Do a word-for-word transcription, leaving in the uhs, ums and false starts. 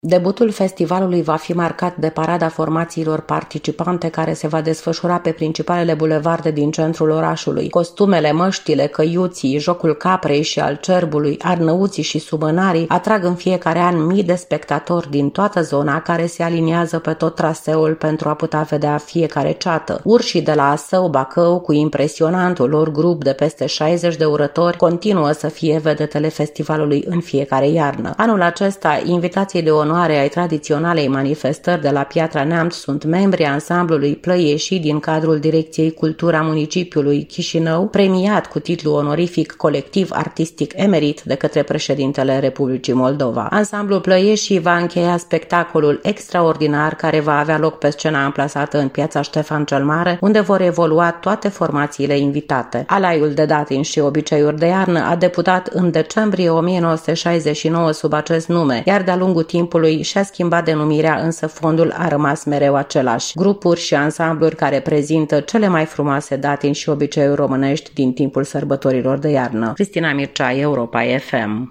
Debutul festivalului va fi marcat de parada formațiilor participante care se va desfășura pe principalele bulevarde din centrul orașului. Costumele, măștile, căiuții, jocul caprei și al cerbului, arnăuții și sumănarii atrag în fiecare an mii de spectatori din toată zona care se aliniază pe tot traseul pentru a putea vedea fiecare ceată. Urșii de la Asău, Bacău, cu impresionantul lor grup de peste șaizeci de urători, continuă să fie vedetele festivalului în fiecare iarnă. Anul acesta, invitații de onoare ai tradiționalei manifestări de la Piatra Neamț sunt membri ansamblului Plăieșii din cadrul Direcției Cultura Municipiului Chișinău, premiat cu titlu onorific Colectiv Artistic Emerit de către președintele Republicii Moldova. Ansamblul Plăieșii va încheia spectacolul extraordinar care va avea loc pe scena amplasată în Piața Ștefan cel Mare, unde vor evolua toate formațiile invitate. Alaiul de datin și obiceiuri de iarnă a debutat în decembrie o mie nouă sute șaizeci și nouă sub acest nume, iar de-a lungul timpului și-a schimbat denumirea, însă fondul a rămas mereu același. Grupuri și ansambluri care prezintă cele mai frumoase datini și obiceiuri românești din timpul sărbătorilor de iarnă. Cristina Mircea, Europa F M.